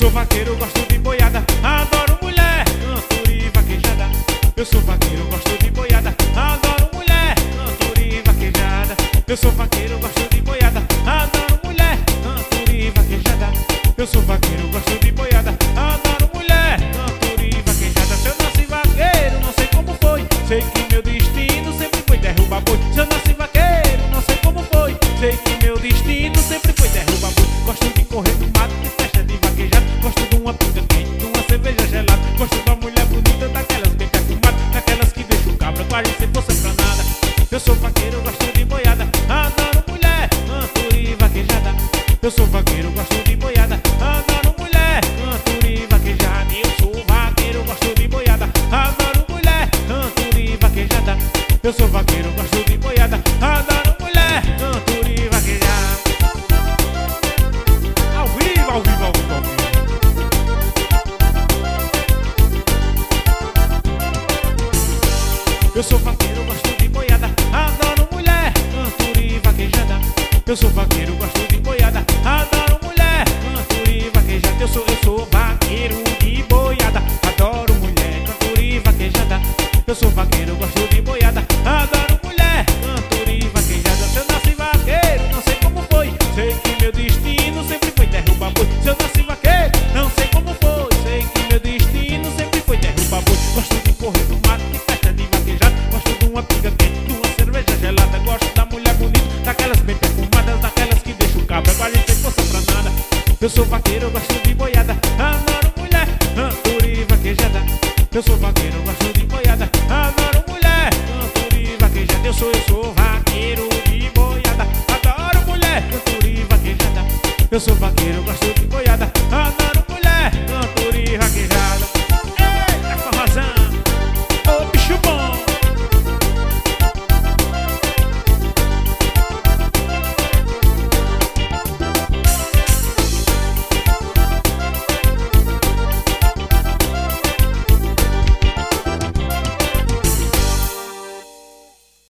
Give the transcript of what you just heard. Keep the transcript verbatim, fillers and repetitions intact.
sou vaqueiro, gosto de boiada, adoro mulher, cantora e vaquejada. Eu sou vaqueiro, gosto de boiada, adoro mulher, cantora e vaquejada. Eu sou vaqueiro, gosto de boiada, adoro mulher, cantora e vaquejada. Eu sou vaqueiro, gosto de boiada, adoro mulher, cantora e vaquejada. Se eu nasci vaqueiro, não sei como foi, sei que meu destino sempre foi derrubar boi. Se eu nasci vaqueiro, não sei como foi, sei que meu destino sempre foi derrubar boi. Gosto de correr no mato, de festa de vaquejada, gosto de uma pinga quente, de uma cerveja gelada. Gosto de uma mulher bonita, daquelas bem perfumadas, daquelas que deixam o cabra quase sem força pra nada. Eu sou vaqueiro, gosto de boiada, adoro mulher, cantora e vaquejada. Eu sou vaqueiro, gosto de boiada, adoro mulher, cantora e vaquejada. Eu sou vaqueiro, gosto de boiada, adoro mulher, cantora e vaquejada. Eu sou vaqueiro, gosto de boiada, adoro mulher, cantora e vaquejada. Ao vivo, ao vivo, ao vivo, ao vivo. Eu sou vaqueiro, gosto de boiada, adoro mulher, cantora e vaquejada. Eu sou vaqueiro, gosto de boiada, adoro mulher, cantora e vaquejada. Eu sou, eu sou vaqueiro de boiada, adoro mulher, cantora e vaquejada. Eu sou vaqueiro, gosto de boiada, adoro mulher, cantora e vaquejada. Se eu nasci vaqueiro, não sei como foi, sei que meu destino sempre foi derrubar boi. Se eu nasci vaqueiro, não sei como foi, sei que meu destino sempre foi derrubar boi. Gosto de correr no mato, de festa de vaquejada, gosto de uma pinga quente, de uma cerveja gelada. Gosto da mulher bonita, daquelas bem perfumadas, daquelas que deixam o cabra quase sem força pra nada. Eu sou vaqueiro, gosto de boiada, adoro mulher, cantora e vaquejada. Eu sou vaqueiro, gosto de boiada, adoro mulher, cantora e vaquejada. Eu sou, eu sou vaqueiro de boiada, adoro mulher, cantora e vaquejada. Eu sou vaqueiro.